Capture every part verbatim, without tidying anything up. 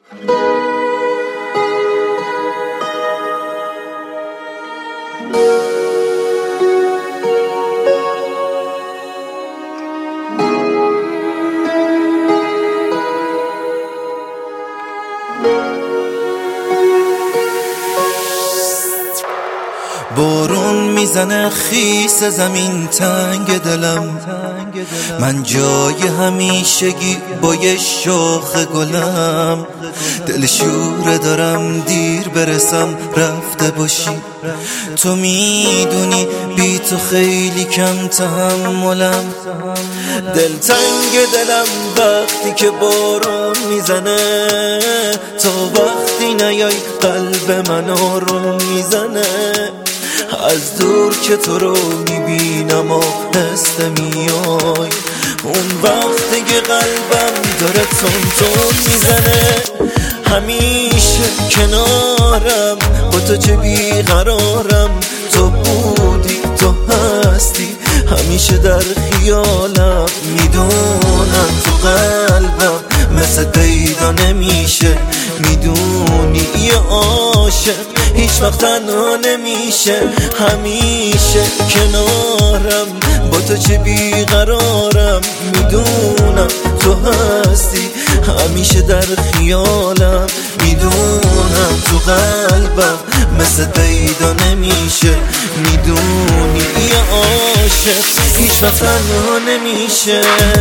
بارون میزنه خیس زمین تنگ دلم، من جای همیشگی با یه شاخ گلم. دل شوره دارم دیر برسم رفته باشی، تو میدونی بی تو خیلی کم تحملم. دل تنگ دلم وقتی که بارون میزنه، تا وقتی نیای قلب من آروم میزنه. از دور که تو رو میبینم آهسته میای، اون وقتی که قلبم داره تون تون میزنه. همیشه کنارم با تو چه بیقرارم، تو بودی تو هستی همیشه در خیالم. میدونم تو قلبم مثل پیدا نمیشه، میدونی یه عاشق هیچ وقت تنها نمیشه. همیشه کنارم با تو چه بیقرارم، میدونم تو هستی همیشه در خیالم. میدونم تو قلبم مثل پیدا نمیشه، میدونی یه عاشق هیچ وقت تنها نمیشه.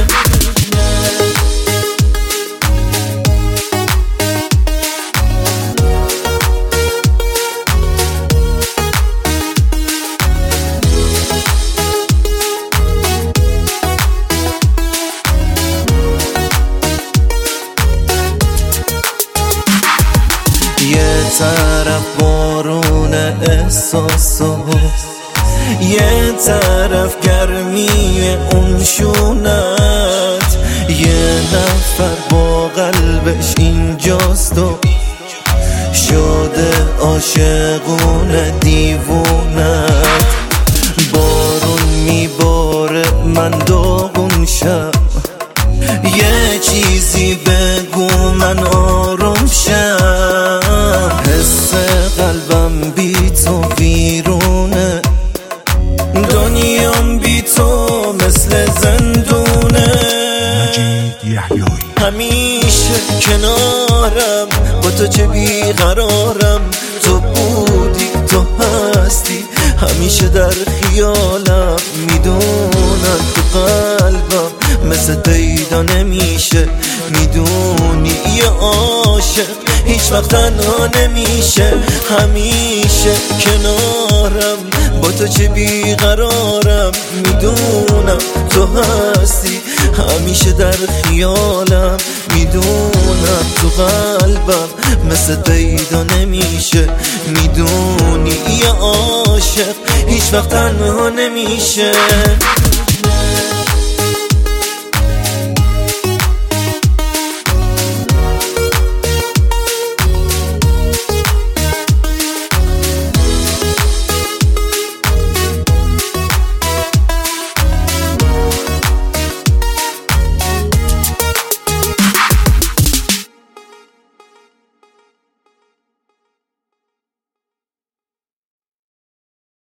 یه طرف بارون احساس و یه طرف گرمی اون شونت، یه نفر با قلبش اینجاست و شده عاشقونه دیوونت. بارون میباره من داغون شم، یه چیزی بگو من آروم شم. حس قلبم بی تو ویرونه، دنیام بی تو مثل زندونه. همیشه کنارم با تو چه بیقرارم، تو بودی تو هستی همیشه در خیالم. میدونم تو قلبم مثل پیدا نمیشه، میدونی یه عاشق هیچ وقت تنها نمیشه. همیشه کنارم با تو چه بیقرارم، میدونم تو هستی همیشه در خیالم. میدونم تو قلبم مثل پیدا نمیشه، میدونی یه عاشق هیچ وقت تنها نمیشه.